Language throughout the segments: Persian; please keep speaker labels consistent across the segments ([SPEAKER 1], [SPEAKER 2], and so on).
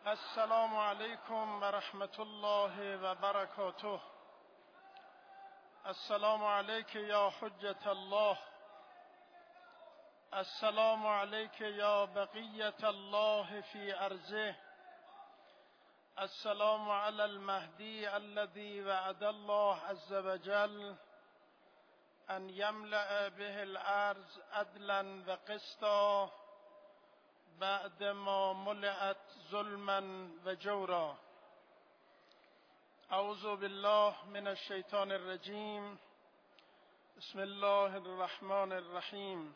[SPEAKER 1] السلام علیکم و رحمت الله و برکاته. السلام علیک یا حجت الله، السلام علیک یا بقیت الله فی ارضه، السلام علی المهدی الذی وعد الله عز وجل ان یملأ به الارض عدلا و قسطا بعد ما ملئت ظلما و جورا. اعوذ بالله من الشیطان الرجیم. بسم الله الرحمن الرحیم.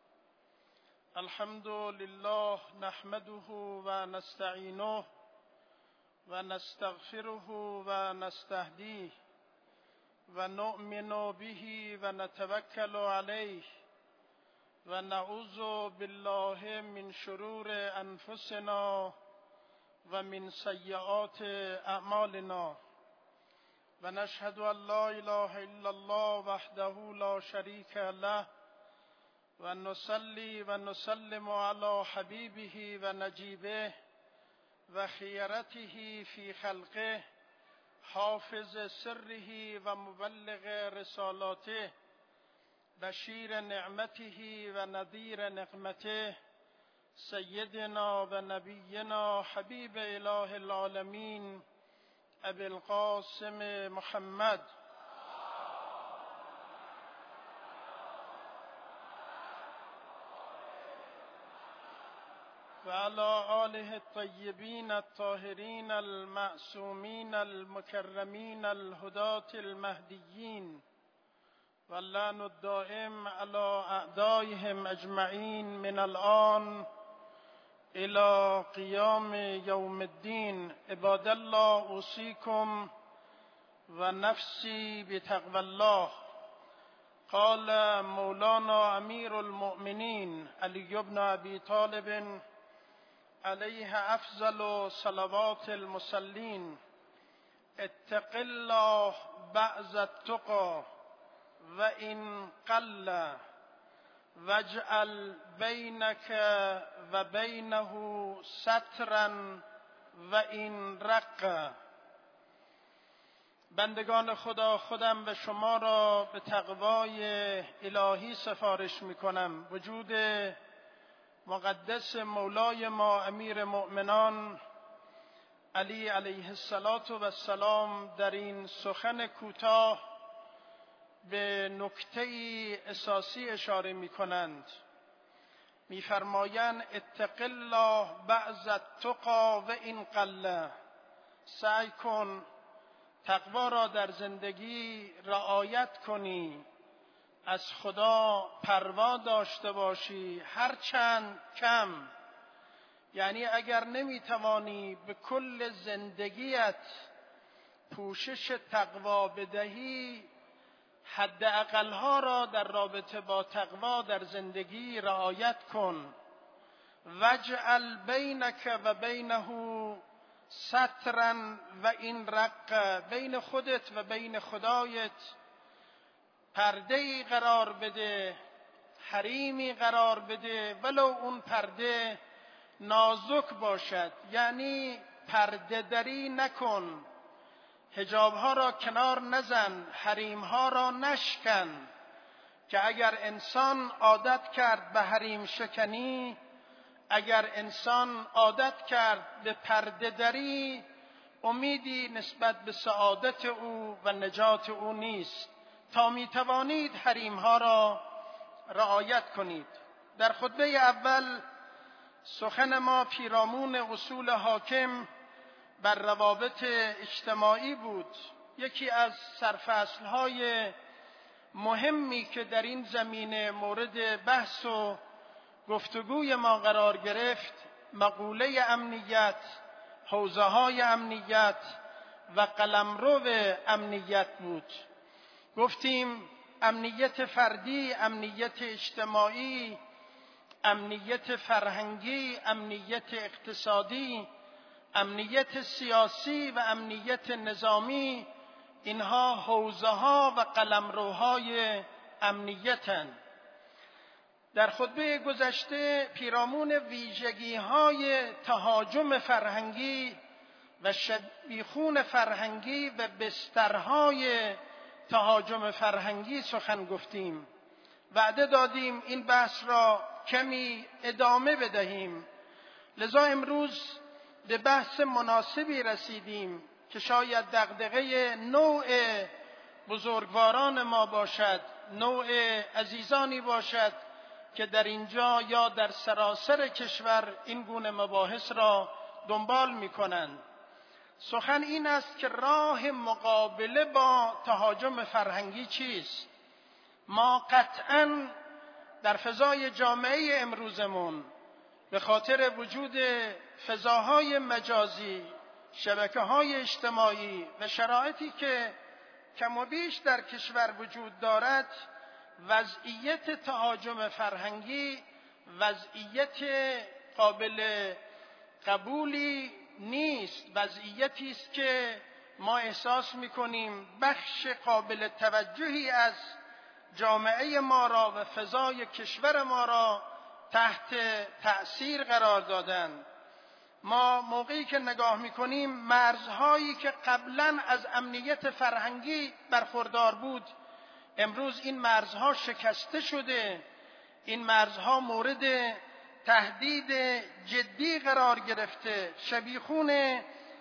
[SPEAKER 1] الحمد لله نحمده و نستعینه و نستغفره و نستهدیه و نؤمن به و نتوکل علیه و نعوذ بالله من شرور انفسنا و من سیئات اعمالنا و نشهد ان لا اله الا الله وحده لا شریک له و نصلی و نسلم علی حبیبه و نجیبه و خیرته فی خلقه حافظ سره و مبلغ رسالاته بشیر نعمته و نذیر نقمته سیدنا و نبینا حبیب اله العالمین ابی القاسم محمد و علی آله الطیبین الطاهرین المعصومین المکرمین الهداة المهدیین واللعن الدائم على اعدائهم اجمعین من الآن الى قیام یوم الدین. عباد الله اوصیکم و نفسی بتقوی الله. قال مولانا امیر المؤمنین علی بن ابی طالب علیه افضل صلوات المصلین: اتق الله بعض التقی و این قل واجعل بینک و بینه سترا و این رق. بندگان خدا، خودم و شما را به تقوای الهی سفارش می کنم. وجود مقدس مولای ما امیر مؤمنان علی علیه السلام در این سخن کوتاه به نکته اساسی اشاره می کنند. می فرمایند اتق الله بعض التقی و این قل. سعی کن تقوا را در زندگی رعایت کنی، از خدا پروا داشته باشی هرچند کم. یعنی اگر نمی توانی به کل زندگیت پوشش تقوا بدهی، حد اقلها را در رابطه با تقوا در زندگی رعایت کن. واجعل بینک و بینه سترا و این رق. بین خودت و بین خدایت پرده‌ای قرار بده، حریمی قرار بده، ولو اون پرده نازک باشد. یعنی پرده دری نکن، حجابها را کنار نزن، حریمها را نشکن. که اگر انسان عادت کرد به حریم شکنی، اگر انسان عادت کرد به پرده دری، امیدی نسبت به سعادت او و نجات او نیست. تا می توانید حریمها را رعایت کنید. در خطبه اول سخن ما پیرامون اصول حاکم بر روابط اجتماعی بود. یکی از سرفصل‌های مهمی که در این زمینه مورد بحث و گفتگوی ما قرار گرفت، مقوله امنیت، حوزه‌های امنیت و قلمرو امنیت بود. گفتیم امنیت فردی، امنیت اجتماعی، امنیت فرهنگی، امنیت اقتصادی، امنیت سیاسی و امنیت نظامی، اینها حوزه‌ها و قلمروهای امنیتند. در خطبه گذشته پیرامون ویژگی‌های تهاجم فرهنگی و شبیخون فرهنگی و بسترهای تهاجم فرهنگی سخن گفتیم. وعده دادیم این بحث را کمی ادامه بدهیم، لذا امروز به بحث مناسبی رسیدیم که شاید دغدغه نوع بزرگواران ما باشد، نوع عزیزانی باشد که در اینجا یا در سراسر کشور این گونه مباحث را دنبال می‌کنند. سخن این است که راه مقابله با تهاجم فرهنگی چیست؟ ما قطعاً در فضای جامعه امروزمون به خاطر وجود فضاهای مجازی، شبکه‌های اجتماعی و شرایطی که کم و بیش در کشور وجود دارد، وضعیت تهاجم فرهنگی وضعیت قابل قبولی نیست. وضعیتی است که ما احساس می‌کنیم بخش قابل توجهی از جامعه ما را و فضای کشور ما را تحت تأثیر قرار دادن. ما موقعی که نگاه می‌کنیم مرزهایی که قبلاً از امنیت فرهنگی برخوردار بود، امروز این مرزها شکسته شده، این مرزها مورد تهدید جدی قرار گرفته. شبیخون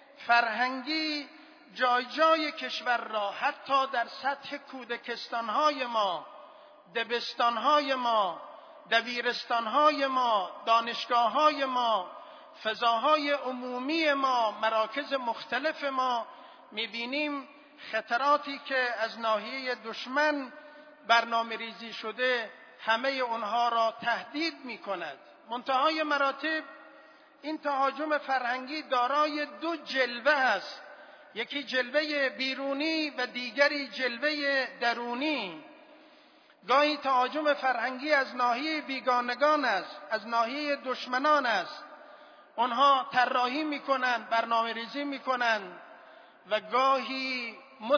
[SPEAKER 1] فرهنگی جای جای کشور را حتی در سطح کودکستان‌های ما، دبستان‌های ما، دبیرستان‌های ما، دانشگاه‌های ما، فضاهای عمومی ما، مراکز مختلف ما می‌بینیم خطراتی که از ناحیه دشمن برنامه ریزی شده همه اونها را تهدید می‌کند. منتهای مراتب این تهاجم فرهنگی دارای دو جلوه است، یکی جلوه بیرونی و دیگری جلوه درونی. گاهی تهاجم فرهنگی از ناحیه بیگانگان است، از ناحیه دشمنان است. آنها طراحی میکنند، برنامه ریزی میکنند و گاهی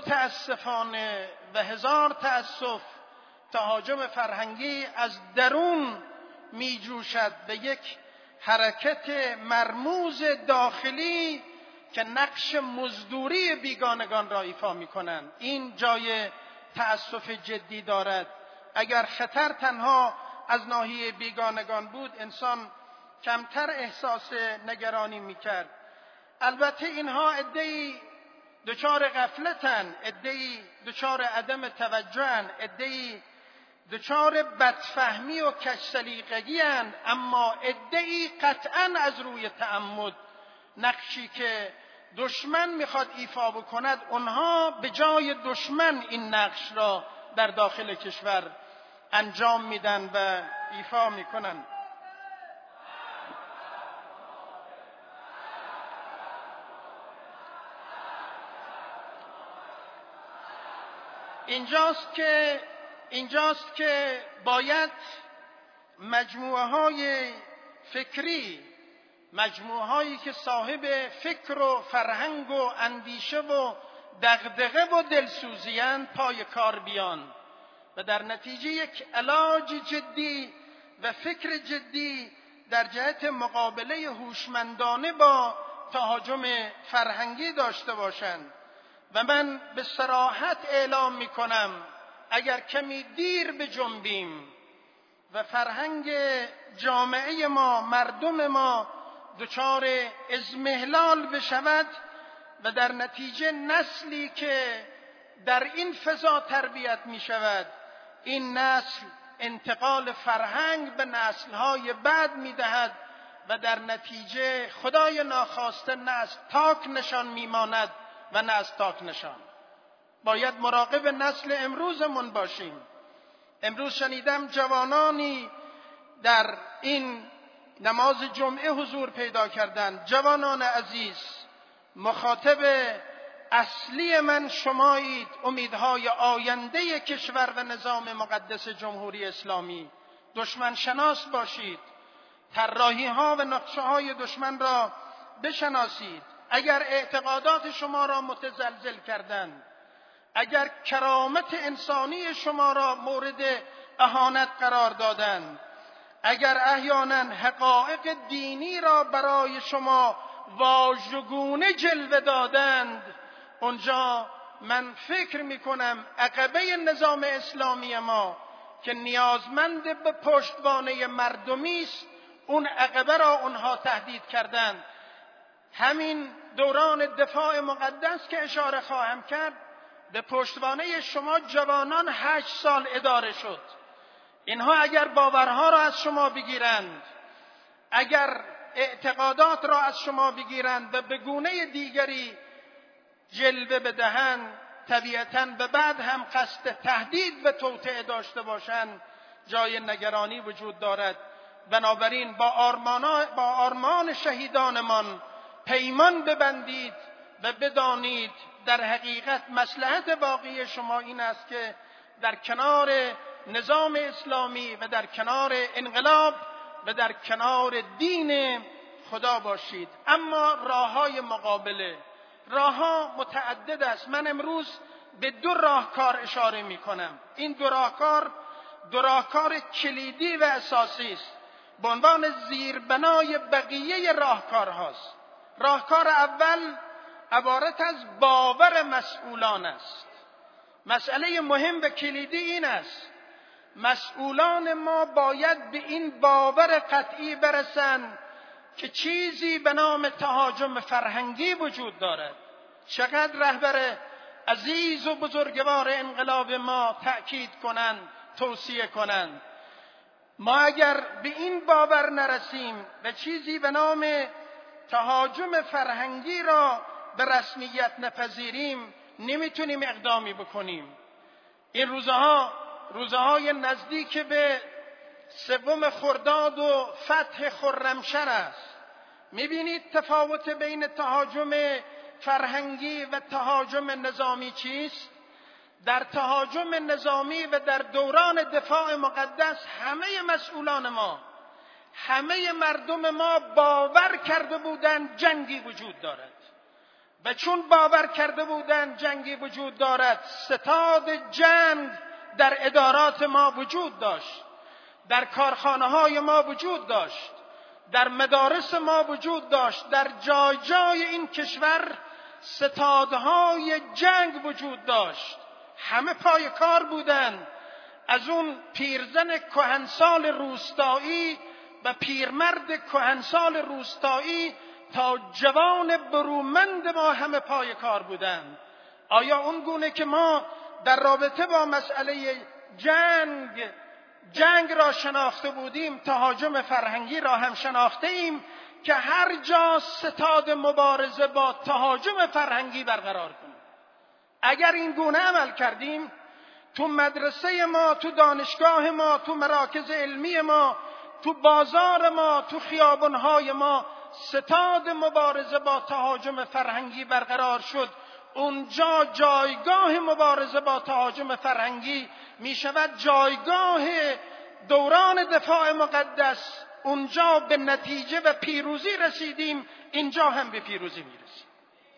[SPEAKER 1] متاسفانه و هزار تأسف تهاجم فرهنگی از درون میجوشد به یک حرکت مرموز داخلی که نقش مزدوری بیگانگان را ایفا میکنند. این جای تأسف جدی دارد. اگر خطر تنها از ناحیه بیگانگان بود انسان کمتر احساس نگرانی میکرد. البته اینها عده‌ای دچار غفلتن، عده‌ای دچار عدم توجهن، عده‌ای دچار بدفهمی و کج‌سلیقگی‌اند، اما عده‌ای قطعاً از روی تعمد نقشی که دشمن میخواد ایفا بکند، اونها به جای دشمن این نقش را در داخل کشور انجام میدن و ایفا میکنن. اینجاست که باید مجموعه‌های فکری، مجموعه‌هایی که صاحب فکر و فرهنگ و اندیشه و دغدغه و دلسوزی‌اند پای کار بیان و در نتیجه یک علاج جدی و فکر جدی در جهت مقابله هوشمندانه با تهاجم فرهنگی داشته باشند. و من به صراحت اعلام می‌کنم اگر کمی دیر بجنبیم و فرهنگ جامعه ما، مردم ما دچار اضمحلال بشود و در نتیجه نسلی که در این فضا تربیت می شود، این نسل انتقال فرهنگ به نسل‌های بعد می دهد و در نتیجه خدای ناخواسته نسل تاک نشان می ماند و نه از تاک نشان. باید مراقب نسل امروزمون باشیم. امروز شنیدم جوانانی در این نماز جمعه حضور پیدا کردند. جوانان عزیز، مخاطب اصلی من شمایید، امیدهای آینده کشور و نظام مقدس جمهوری اسلامی. دشمن شناس باشید، طراحی ها و نقشه های دشمن را بشناسید. اگر اعتقادات شما را متزلزل کردند، اگر کرامت انسانی شما را مورد اهانت قرار دادند، اگر احیانا حقایق دینی را برای شما واژگونه جلوه دادند، اونجا من فکر میکنم عقبه نظام اسلامی ما که نیازمند به پشتوانه مردمی است، اون عقبه را اونها تهدید کردند. همین دوران دفاع مقدس که اشاره خواهم کرد، به پشتوانه شما جوانان 8 سال اداره شد. اینها اگر باورها را از شما بگیرند، اگر اعتقادات را از شما بگیرند و به گونه دیگری جلوه بدهند، طبیعتاً به بعد هم قصد تهدید به توطئه داشته باشند، جای نگرانی وجود دارد. بنابراین با آرمان شهیدانمان پیمان ببندید و بدانید در حقیقت مصلحت واقعی شما این است که در کنار نظام اسلامی و در کنار انقلاب و در کنار دین خدا باشید. اما راه‌های مقابله، راه‌ها متعدد است. من امروز به 2 راهکار اشاره می‌کنم. این 2 راهکار کلیدی و اساسی است، به عنوان زیربنای بقیه راهکارهاست. راهکار اول عبارت از باور مسئولان است. مسئله مهم و کلیدی این است: مسئولان ما باید به این باور قطعی برسند که چیزی به نام تهاجم فرهنگی وجود دارد. چقدر رهبر عزیز و بزرگوار انقلاب ما تأکید کنند، توصیه کنند. ما اگر به این باور نرسیم و چیزی به نام تهاجم فرهنگی را به رسمیت نپذیریم، نمیتونیم اقدامی بکنیم. این روزهای نزدیک به 3 خرداد و فتح خرمشهر است. میبینید تفاوت بین تهاجم فرهنگی و تهاجم نظامی چیست؟ در تهاجم نظامی و در دوران دفاع مقدس همه مسئولان ما، همه مردم ما باور کرده بودند جنگی وجود دارد و چون باور کرده بودند جنگی وجود دارد، ستاد جنگ در ادارات ما وجود داشت، در کارخانه‌های ما وجود داشت، در مدارس ما وجود داشت. در جای جای این کشور ستادهای جنگ وجود داشت. همه پای کار بودند، از اون پیرزن کهنسال روستایی و پیرمرد کهنسال روستایی تا جوان برومند ما همه پای کار بودند. آیا اون گونه که ما در رابطه با مسئله جنگ را شناخته بودیم، تهاجم فرهنگی را هم شناخته ایم که هر جا ستاد مبارزه با تهاجم فرهنگی برقرار کنیم؟ اگر این گونه عمل کردیم، تو مدرسه ما، تو دانشگاه ما، تو مراکز علمی ما، تو بازار ما، تو خیابانهای ما ستاد مبارزه با تهاجم فرهنگی برقرار شد، اونجا جایگاه مبارزه با تهاجم فرهنگی می شود جایگاه دوران دفاع مقدس. اونجا به نتیجه و پیروزی رسیدیم، اینجا هم به پیروزی می رسیم.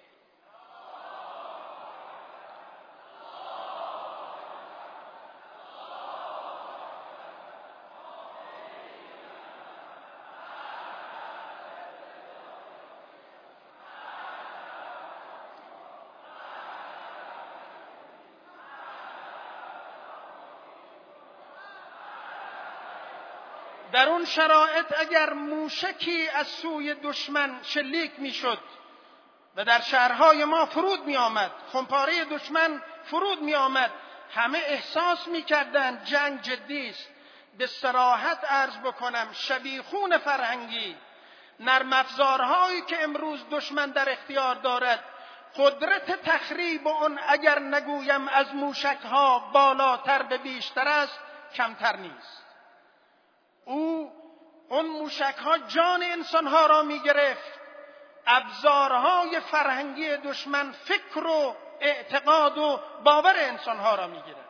[SPEAKER 1] در اون شرایط اگر موشکی از سوی دشمن شلیک میشد و در شهرهای ما فرود می آمد، خمپاره دشمن فرود می آمد، همه احساس می کردند جنگ جدی است. به صراحت عرض بکنم، شبیخون فرهنگی، نرم افزارهایی که امروز دشمن در اختیار دارد، قدرت تخریب اون اگر نگویم از موشکها بالاتر به بیشتر است، کمتر نیست. اون موشک‌ها جان انسان‌ها را می‌گرفت. ابزارهای فرهنگی دشمن فکر و اعتقاد و باور انسان‌ها را می‌گیرد.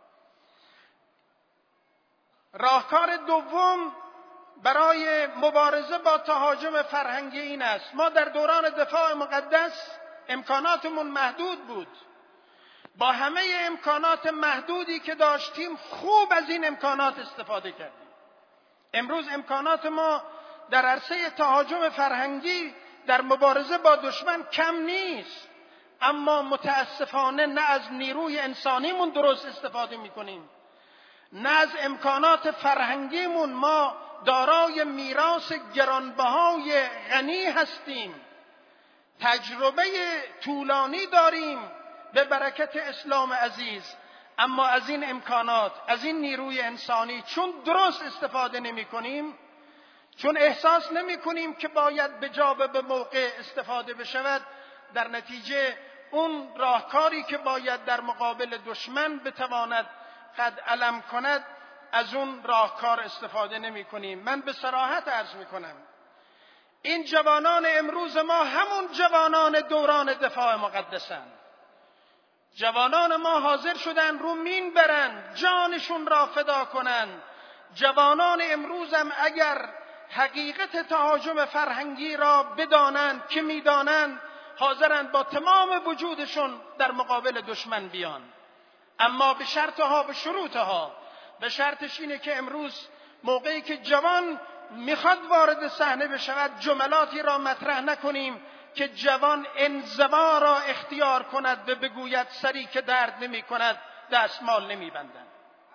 [SPEAKER 1] راهکار دوم برای مبارزه با تهاجم فرهنگی این است: ما در دوران دفاع مقدس امکاناتمون محدود بود. با همه امکانات محدودی که داشتیم، خوب از این امکانات استفاده کردیم. امروز امکانات ما در عرصه تهاجم فرهنگی در مبارزه با دشمن کم نیست، اما متاسفانه نه از نیروی انسانیمون درست استفاده میکنیم، نه از امکانات فرهنگیمون. ما دارای میراث گرانبهای غنی هستیم، تجربه طولانی داریم به برکت اسلام عزیز، اما از این امکانات، از این نیروی انسانی چون درست استفاده نمی کنیم، چون احساس نمی کنیم که باید به جا و به موقع استفاده بشود، در نتیجه اون راهکاری که باید در مقابل دشمن بتواند قد علم کند، از اون راهکار استفاده نمی کنیم. من به صراحت عرض می کنم این جوانان امروز ما همون جوانان دوران دفاع مقدسند. جوانان ما حاضر شدن رو مین برن، جانشون را فدا کنن. جوانان امروز هم اگر حقیقت تهاجم فرهنگی را بدانند که میدانند، حاضرند با تمام وجودشون در مقابل دشمن بیان، اما به شرطها و شروطها. به شرطش اینه که امروز موقعی که جوان میخواد وارد صحنه بشود، جملاتی را مطرح نکنیم که جوان انزوا را اختیار کند و بگوید سری که درد نمی کند دستمال نمی بندن.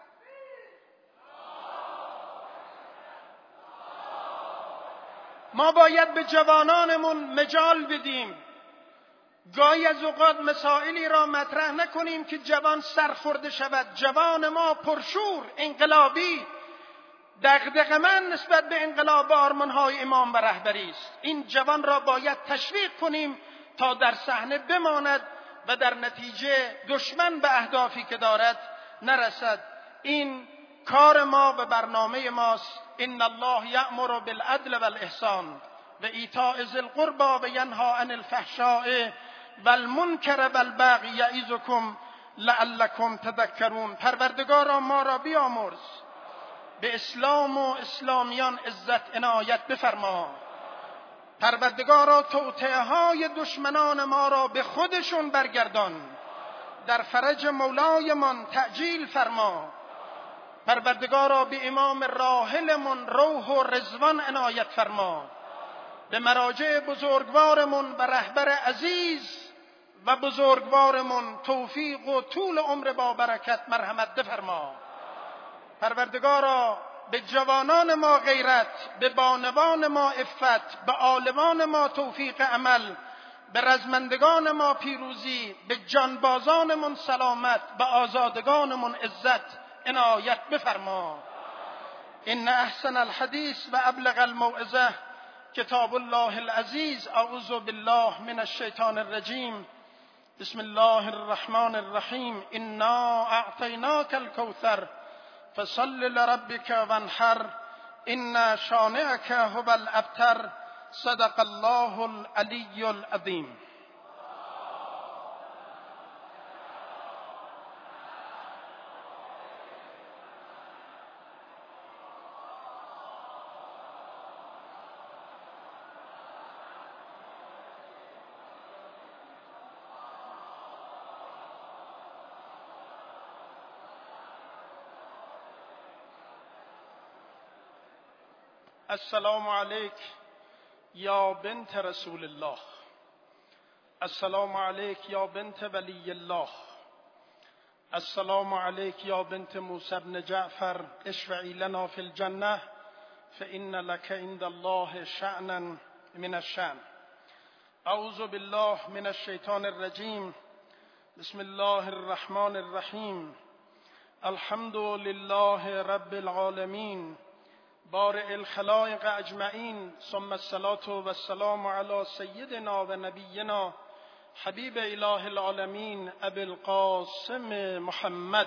[SPEAKER 1] ما باید به جوانانمون مجال بدیم. گاهی از اوقات مسائلی را مطرح نکنیم که جوان سرخورده شود. جوان ما پرشور، انقلابی، دغدغه‌مند نسبت به انقلاب آرمان‌های امام و رهبری است. این جوان را باید تشویق کنیم تا در صحنه بماند و در نتیجه دشمن به اهدافی که دارد نرسد. این کار ما و برنامه ماست. ان الله یأمر بالعدل والاحسان و ایتاء ذی القربى و ینهی عن الفحشاء والمنکر والبغی یعظکم لعلکم تذکرون. پروردگارا ما را بیامرز، به اسلام و اسلامیان عزت عنایت بفرما. پروردگارا توطئه های دشمنان ما را به خودشون برگردان. در فرج مولایمان تعجیل فرما. پروردگارا به امام راحلمون روح و رضوان عنایت فرما. به مراجع بزرگوارمون و رهبر عزیز و بزرگوارمون توفیق و طول عمر با برکت مرحمت بفرما. پروردگارا به جوانان ما غیرت، به بانوان ما عفت، به عالمان ما توفیق عمل، به رزمندگان ما پیروزی، به جانبازانمون سلامت، به آزادگانمون عزت عنایت بفرما. ان احسن الحدیث و ابلغ الموعظه کتاب الله العزیز. اعوذ بالله من الشیطان الرجیم. بسم الله الرحمن الرحیم. انا اعطیناک الکوثر فصل لربک وانحر ان شانئک هو الابتر. صدق الله العلی العظیم. السلام علیک یا بنت رسول الله. السلام علیک یا بنت ولی الله. السلام علیک یا بنت موسی بن جعفر. اشفعی لنا فی الجنه فإن لك عند الله شأنا من الشأن. اعوذ بالله من الشیطان الرجیم. بسم الله الرحمن الرحیم. الحمد لله رب العالمین بارئ الخلائق اجمعین، ثم الصلاة والسلام علی سیدنا و نبینا حبیب اله العالمین ابی القاسم محمد.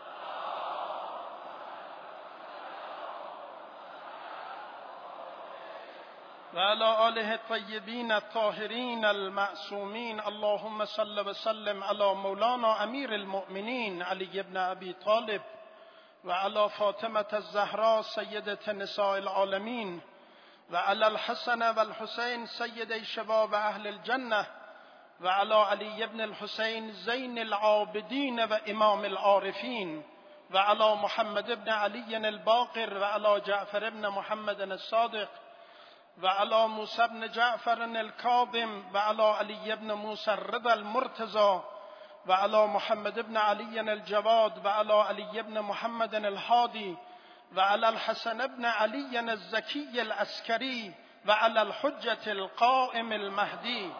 [SPEAKER 1] و علی آله الطیبین الطاهرین المعصومین. اللهم صل و سلم علی مولانا امیر المؤمنین علی بن ابی طالب و علی فاطمة الزهراء سیدة نساء العالمین و علی الحسن و الحسین سیدی شباب اهل الجنه و علی علی بن الحسین زین العابدین و امام العارفین وعلى محمد بن علي الباقر وعلى جعفر بن محمد الصادق وعلى موسى بن جعفر الكاظم وعلى علي بن موسى الرضا المرتضى وعلى محمد بن علي الجواد وعلى علي بن محمد الهادي وعلى الحسن بن علي الزكي العسكري وعلى الحجة القائم المهدي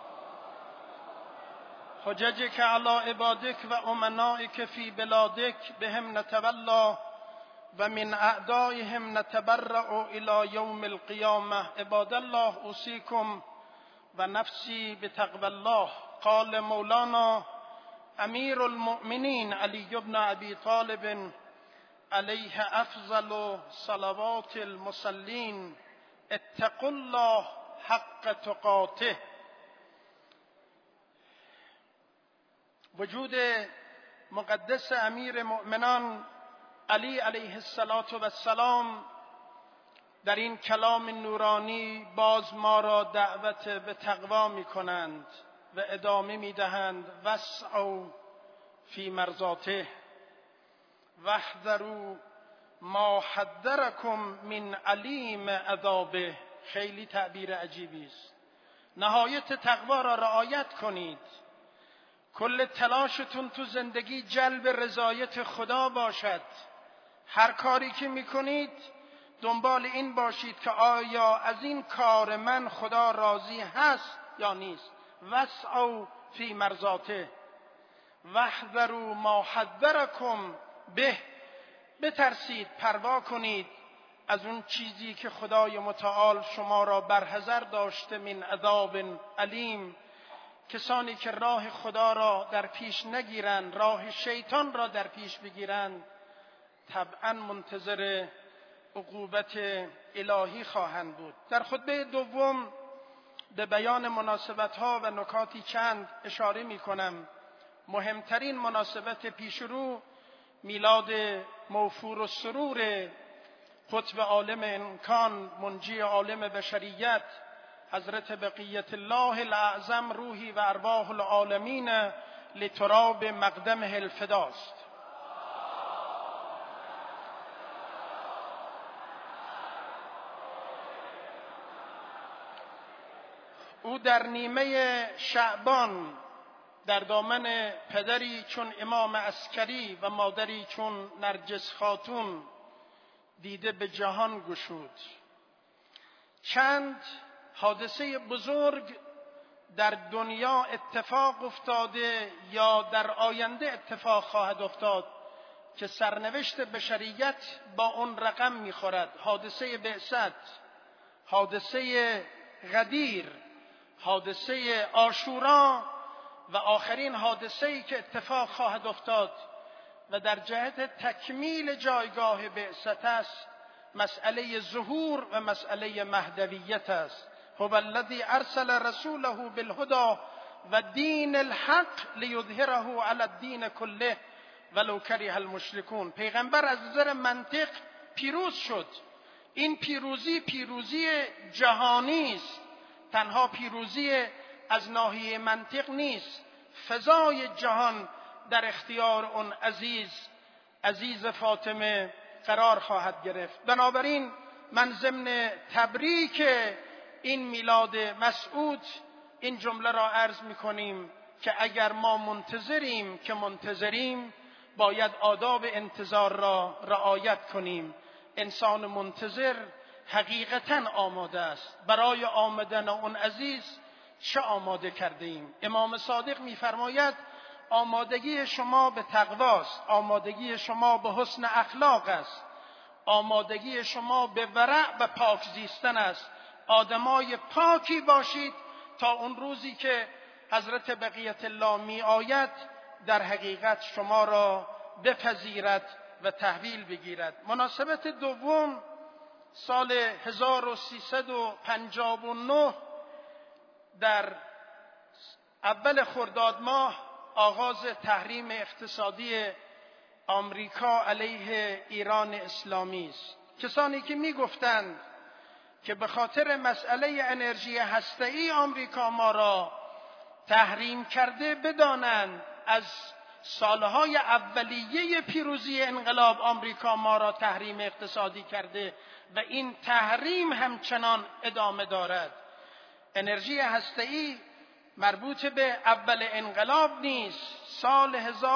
[SPEAKER 1] حججك على عبادك وأمنائك في بلادك بهم نتولى ومن أعدائهم نتبرأ إلى يوم القيامة. عباد الله أوصيكم ونفسي بتقوى الله. قال مولانا امیر المؤمنین علی بن ابی طالب علیه افضل صلوات المصلین اتقوا الله حق تقاته. وجود مقدس امیر مؤمنان علی علیه السلام در این کلام نورانی باز ما را دعوت به تقوا می کنند و ادامه می دهند وسعوا فی مرضاته واحذروا ما حذرکم من علیم عذابه. خیلی تعبیر عجیبی است. نهایت تقوا را رعایت کنید. کل تلاشتون تو زندگی جلب رضایت خدا باشد. هر کاری که میکنید دنبال این باشید که آیا از این کار من خدا راضی هست یا نیست. وسعوا فی مرضاته واحذروا ما حذرکم به. بترسید، پروا کنید از اون چیزی که خدای متعال شما را برحذر داشته من عذاب علیم. کسانی که راه خدا را در پیش نگیرند، راه شیطان را در پیش بگیرند، طبعا منتظر عقوبت الهی خواهند بود. در خطبه دوم به بیان مناسبت‌ها و نکاتی چند اشاره می‌کنم. مهمترین مناسبت پیشرو میلاد موفور السرور قطب عالم امکان، منجی عالم بشریت، حضرت بقیت الله الاعظم روحی و ارواح العالمین لتراب مقدمه الفداست. او در نیمه شعبان در دامن پدری چون امام عسکری و مادری چون نرجس خاتون دیده به جهان گشود. چند حادثه بزرگ در دنیا اتفاق افتاده یا در آینده اتفاق خواهد افتاد که سرنوشت بشریت با اون رقم میخورد. حادثه بعثت، حادثه غدیر، حادثه عاشورا و آخرین حادثه‌ای که اتفاق خواهد افتاد و در جهت تکمیل جایگاه بعثت است، مسئله ظهور و مسئله مهدویت است. هو الذی ارسل رسوله بالهدى و دین الحق لیظهره علی الدین کله ولو کره المشرکون. پیغمبر از نظر منطق پیروز شد. این پیروزی جهانی است، تنها پیروزی از ناحیه منطق نیست. فضای جهان در اختیار اون عزیز فاطمه قرار خواهد گرفت. بنابراین من ضمن تبریک این میلاد مسعود این جمله را عرض می‌کنیم که اگر ما منتظریم باید آداب انتظار را رعایت کنیم. انسان منتظر حقیقتاً آماده است. برای آمدن اون عزیز چه آماده کرده ایم؟ امام صادق می‌فرماید آمادگی شما به تقواست، آمادگی شما به حسن اخلاق است، آمادگی شما به ورع و پاک زیستن است. آدمای پاکی باشید تا اون روزی که حضرت بقیت الله می آید در حقیقت شما را بپذیرد و تحویل بگیرد. مناسبت دوم، سال 1359 در اول خرداد ماه آغاز تحریم اقتصادی آمریکا علیه ایران اسلامی است. کسانی که میگفتند که به خاطر مسئله انرژی هسته‌ای آمریکا ما را تحریم کرده، بدانند از سالهای اولیه پیروزی انقلاب آمریکا ما را تحریم اقتصادی کرده و این تحریم همچنان ادامه دارد. انرژی هسته‌ای مربوط به اول انقلاب نیست. سال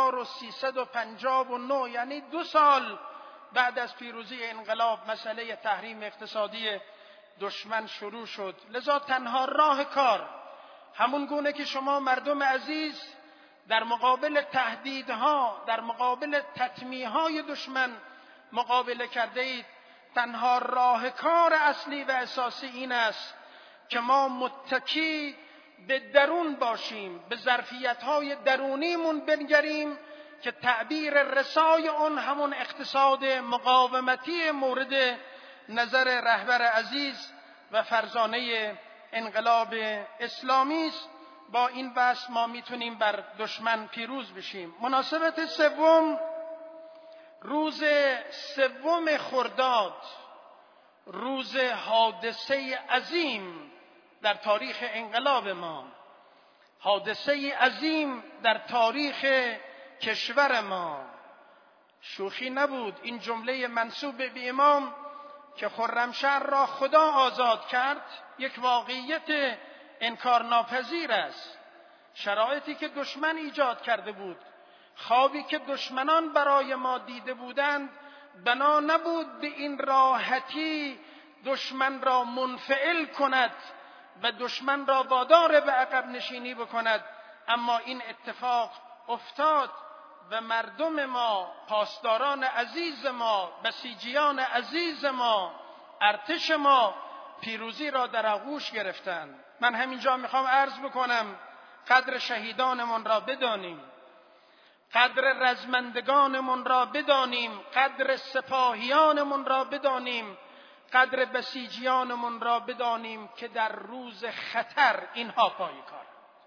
[SPEAKER 1] 1359 یعنی 2 سال بعد از پیروزی انقلاب مسئله تحریم اقتصادی دشمن شروع شد. لذا تنها راه کار همون گونه که شما مردم عزیز در مقابل تهدیدها، در مقابل تطمیع‌های دشمن مقابله کرده اید، تنها راه کار اصلی و اساسی این است که ما متکی به درون باشیم، به ظرفیت‌های درونیمون بنگریم که تعبیر رسای اون همون اقتصاد مقاومتی مورد نظر رهبر عزیز و فرزانه انقلاب اسلامی است. با این وصف ما میتونیم بر دشمن پیروز بشیم. مناسبت سوم، روز 3 خرداد، روز حادثه عظیم در تاریخ انقلاب ما، حادثه عظیم در تاریخ کشور ما. شوخی نبود این جمله منسوب به امام که خرمشهر را خدا آزاد کرد یک واقعیت انکارناپذیر است. شرایطی که دشمن ایجاد کرده بود، خوابی که دشمنان برای ما دیده بودند، بنا نبود به این راحتی دشمن را منفعل کند و دشمن را وادار به عقب نشینی بکند. اما این اتفاق افتاد و مردم ما، پاسداران عزیز ما، بسیجیان عزیز ما، ارتش ما پیروزی را در آغوش گرفتند. من همینجا میخوام عرض بکنم قدر شهیدانمون را بدانیم، قدر رزمندگانمون را بدانیم، قدر سپاهیانمون را بدانیم، قدر بسیجیانمون را بدانیم که در روز خطر اینها پای کارند.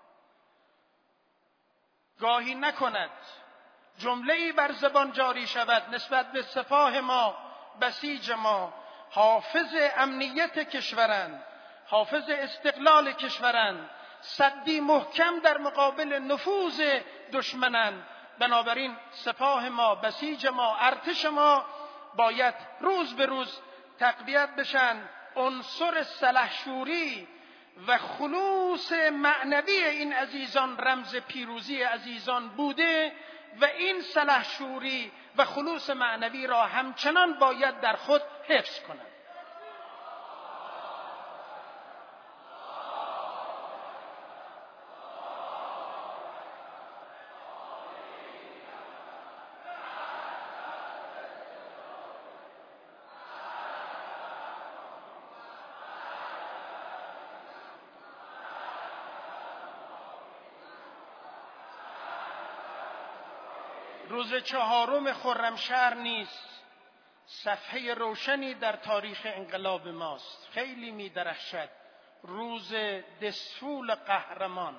[SPEAKER 1] گاهی نکند جمله‌ای بر زبان جاری شود نسبت به سپاه ما، بسیج ما، حافظ امنیت کشورند، حافظ استقلال کشورند، سدی محکم در مقابل نفوذ دشمنند. بنابراین سپاه ما، بسیج ما، ارتش ما باید روز به روز تقویت بشن. عنصر سلحشوری و خلوص معنوی این عزیزان رمز پیروزی عزیزان بوده و این سلحشوری و خلوص معنوی را همچنان باید در خود حفظ کنند. روز 4 خرمشهر نیست، صفحه روشنی در تاریخ انقلاب ماست. خیلی می درخشد. روز دسفول قهرمان،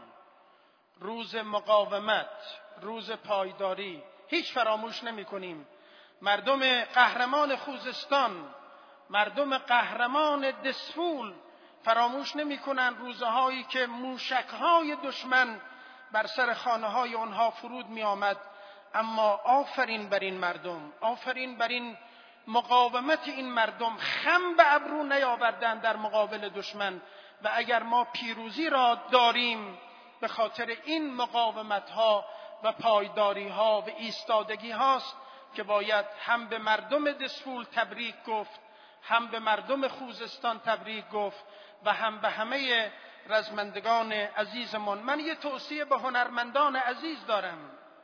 [SPEAKER 1] روز مقاومت، روز پایداری. هیچ فراموش نمی کنیم. مردم قهرمان خوزستان، مردم قهرمان دسفول فراموش نمی کنند روزهایی که موشکهای دشمن بر سر خانه های آنها فرود می آمد. اما آفرین بر این مردم، آفرین بر این مقاومت این مردم. خم به ابرو نیاوردند در مقابل دشمن. و اگر ما پیروزی را داریم به خاطر این مقاومت ها و پایداری ها و ایستادگی هاست که باید هم به مردم دسفول تبریک گفت، هم به مردم خوزستان تبریک گفت و هم به همه رزمندگان عزیزمون. من یه توصیه به هنرمندان عزیز دارم.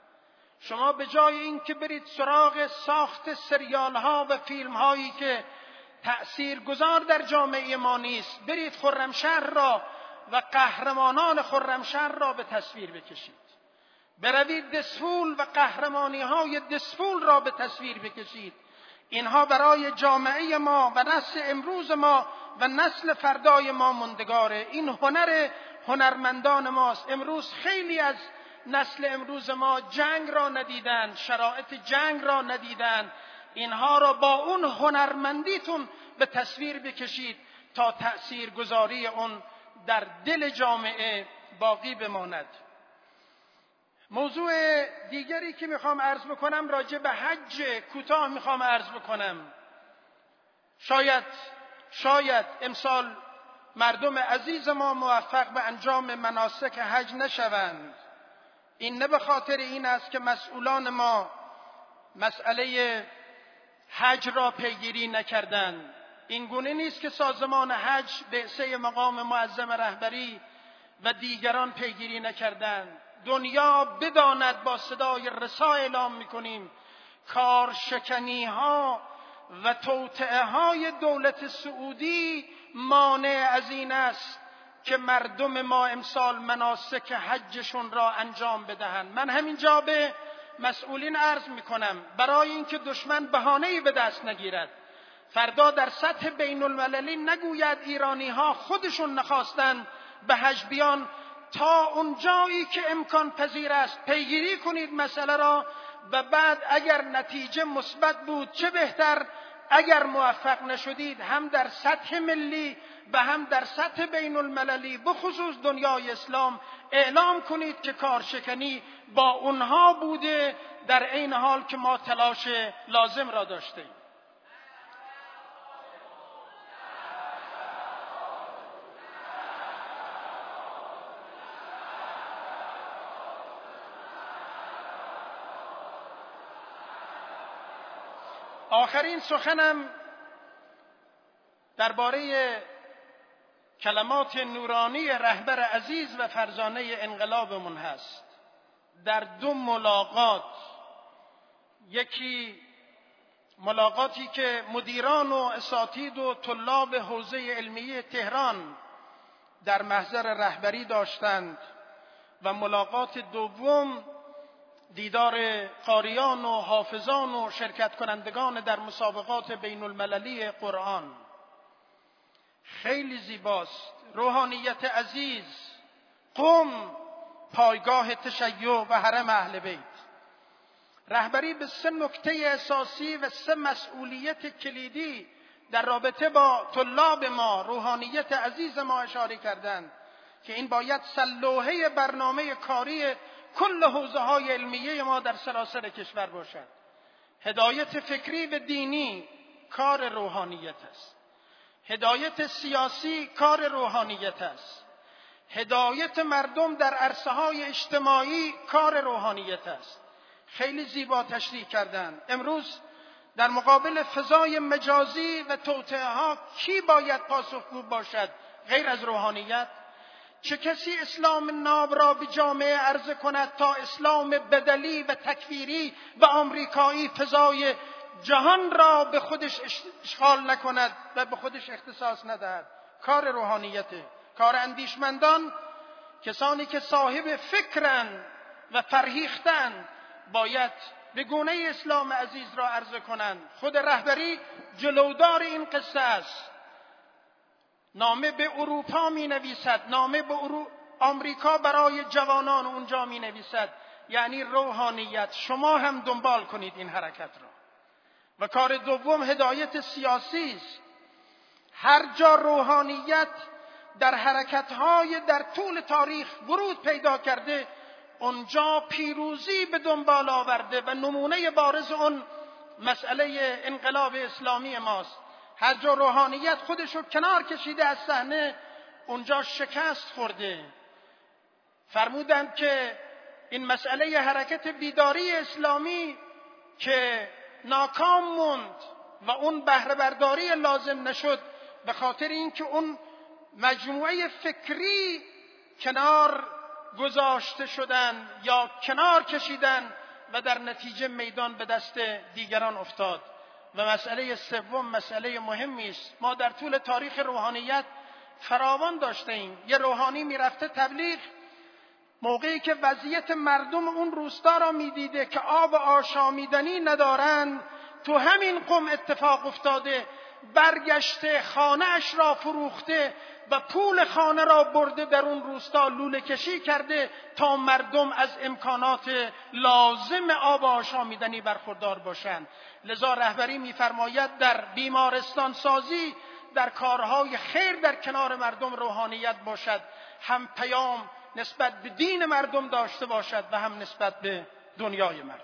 [SPEAKER 1] شما به جای این که برید سراغ ساخت سریال ها و فیلم هایی که تأثیرگذار در جامعه ما نیست، برید خرمشهر را و قهرمانان خرمشهر را به تصویر بکشید. بروید دسفول و قهرمانی های دسفول را به تصویر بکشید. اینها برای جامعه ما و نسل امروز ما و نسل فردای ما ماندگاره. این هنر هنرمندان ماست. امروز خیلی از نسل امروز ما جنگ را ندیدن، شرایط جنگ را ندیدن. اینها را با اون هنرمندیتون به تصویر بکشید تا تأثیرگذاری اون در دل جامعه باقی بماند. موضوع دیگری که میخوام عرض بکنم راجع به حج کوتاه میخوام عرض بکنم. شاید امسال مردم عزیز ما موفق به انجام مناسک حج نشوند. این نه به خاطر این است که مسئولان ما مسئله حج را پیگیری نکردند. این گونه نیست که سازمان حج بعثه مقام معظم رهبری و دیگران پیگیری نکردند. دنیا بداند، با صدای رسا اعلام میکنیم کارشکنی ها و توطئه های دولت سعودی مانع از این است که مردم ما امسال مناسک حجشون را انجام بدهند. من همینجا به مسئولین عرض میکنم برای اینکه دشمن بهانه‌ای به دست نگیرد، فردا در سطح بین المللی نگوید ایرانی ها خودشون نخواستن به حج بیان. تا اون جایی که امکان پذیر است پیگیری کنید مسئله را و بعد اگر نتیجه مثبت بود چه بهتر. اگر موفق نشدید هم در سطح ملی و هم در سطح بین المللی بخصوص دنیای اسلام اعلام کنید که کارشکنی با اونها بوده، در عین حال که ما تلاش لازم را داشتیم. آخرین سخنم درباره کلمات نورانی رهبر عزیز و فرزانه انقلابمون هست. در دو ملاقات، یکی ملاقاتی که مدیران و اساتید و طلاب حوزه علمیه تهران در محضر رهبری داشتند و ملاقات دوم دیدار قاریان و حافظان و شرکت کنندگان در مسابقات بین المللی قرآن. خیلی زیباست. روحانیت عزیز، قم پایگاه تشیع و حرم اهل بیت. رهبری به 3 نکته اساسی و 3 مسئولیت کلیدی در رابطه با طلاب ما، روحانیت عزیز ما اشاره کردند که این باید سلوحه برنامه کاری کل حوزه‌های علمیه ما در سراسر کشور باشد. هدایت فکری و دینی کار روحانیت است. هدایت سیاسی کار روحانیت است. هدایت مردم در عرصه‌های اجتماعی کار روحانیت است. خیلی زیبا تشریح کردند. امروز در مقابل فضای مجازی و توطئه‌ها کی باید پاسخگو باشد غیر از روحانیت؟ چه کسی اسلام ناب را به جامعه عرضه کند تا اسلام بدلی و تکفیری و آمریکایی فضای جهان را به خودش اشغال نکند و به خودش اختصاص ندهد؟ کار روحانیته. کار اندیشمندان، کسانی که صاحب فکرند و فرهیختند باید به گونه اسلام عزیز را عرضه کنند. خود رهبری جلودار این قصه است. نامه به اروپا می نویسد، نامه به آمریکا برای جوانان اونجا می نویسد. یعنی روحانیت. شما هم دنبال کنید این حرکت را. و کار دوم هدایت سیاسی است. هر جا روحانیت در حرکت‌های در طول تاریخ ورود پیدا کرده، اونجا پیروزی به دنبال آورده و نمونه بارز اون مسئله انقلاب اسلامی ماست. هر جا روحانیت خودشو کنار کشیده از صحنه، اونجا شکست خورده. فرمودند که این مسئله حرکت بیداری اسلامی که ناکام موند و اون بهره برداری لازم نشد به خاطر اینکه اون مجموعه فکری کنار گذاشته شدن یا کنار کشیدن و در نتیجه میدان به دست دیگران افتاد. و مسئله سوم مسئله مهمی است. ما در طول تاریخ روحانیت فراوان داشته ایم. یه روحانی میرفته تبلیغ، موقعی که وضعیت مردم اون روستا را میدیده که آب آشامیدنی ندارند، تو همین قم اتفاق افتاده، برگشته خانه اش را فروخته و پول خانه را برده در اون روستا لوله کشی کرده تا مردم از امکانات لازم آب آشامیدنی برخوردار باشند. لذا رهبری می‌فرماید در بیمارستان سازی، در کارهای خیر در کنار مردم روحانیت باشد. هم پیام نسبت به دین مردم داشته باشد و هم نسبت به دنیای مردم.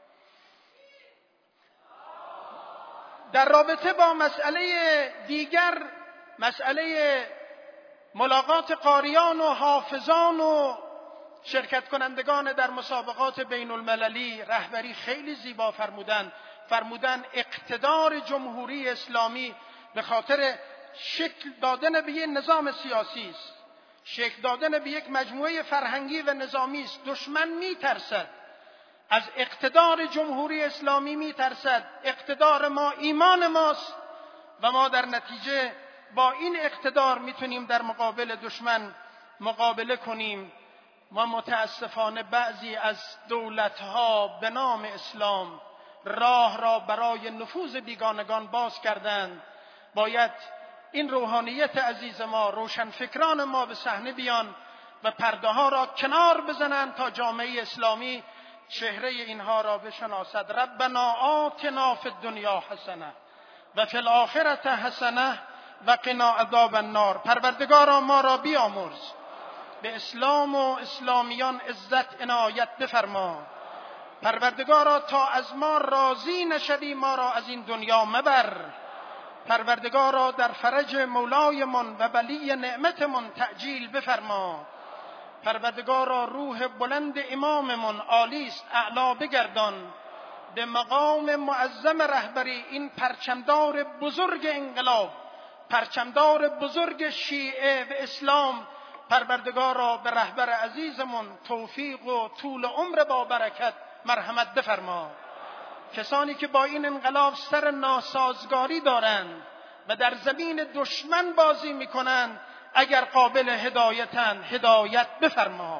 [SPEAKER 1] در رابطه با مسئله دیگر، مسئله ملاقات قاریان و حافظان و شرکت کنندگان در مسابقات بین المللی، رهبری خیلی زیبا فرمودن اقتدار جمهوری اسلامی به خاطر شکل دادن به یک نظام سیاسی است، شکل دادن به یک مجموعه فرهنگی و نظامی است. دشمن میترسد از اقتدار جمهوری اسلامی، میترسد اقتدار ما ایمان ماست و ما در نتیجه با این اقتدار میتونیم در مقابل دشمن مقابله کنیم. ما متاسفانه بعضی از دولتها به نام اسلام راه را برای نفوذ بیگانگان باز کردند. باید این روحانیت عزیز ما، روشنفکران ما به صحنه بیان و پرده ها را کنار بزنند تا جامعه اسلامی چهره اینها را بشناسد. ربنا آتنا فی الدنیا حسنه و فی الاخرة حسنه و قنا عذاب النار. پروردگارا ما را بیامرز، به اسلام و اسلامیان عزت عنایت بفرما. پروردگارا تا از ما راضی نشوی ما را از این دنیا مبر. پروردگارا در فرج مولایمان و ولی نعمتمان تعجیل بفرما. پروردگارا روح بلند اماممان عالی است اعلا بگردان. به مقام معظم رهبری این پرچمدار بزرگ انقلاب، پرچمدار بزرگ شیعه و اسلام، پروردگارا به رهبر عزیزمون توفیق و طول عمر با برکت مرحمت بفرما. کسانی که با این انقلاب سر ناسازگاری دارند و در زمین دشمن بازی میکنند، اگر قابل هدایتند هدایت بفرما.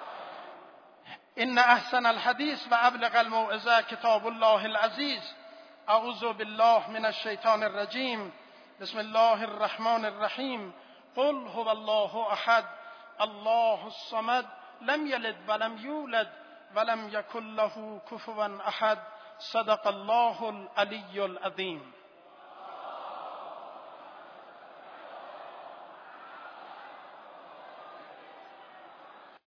[SPEAKER 1] ان احسن الحدیث و ابلغ الموعظه کتاب الله العزیز. اعوذ بالله من الشیطان الرجیم. بسم الله الرحمن الرحیم. قل هو الله احد الله الصمد لم یلد ولم یولد ولم یکن له کفوا احد. صدق الله العلی العظیم.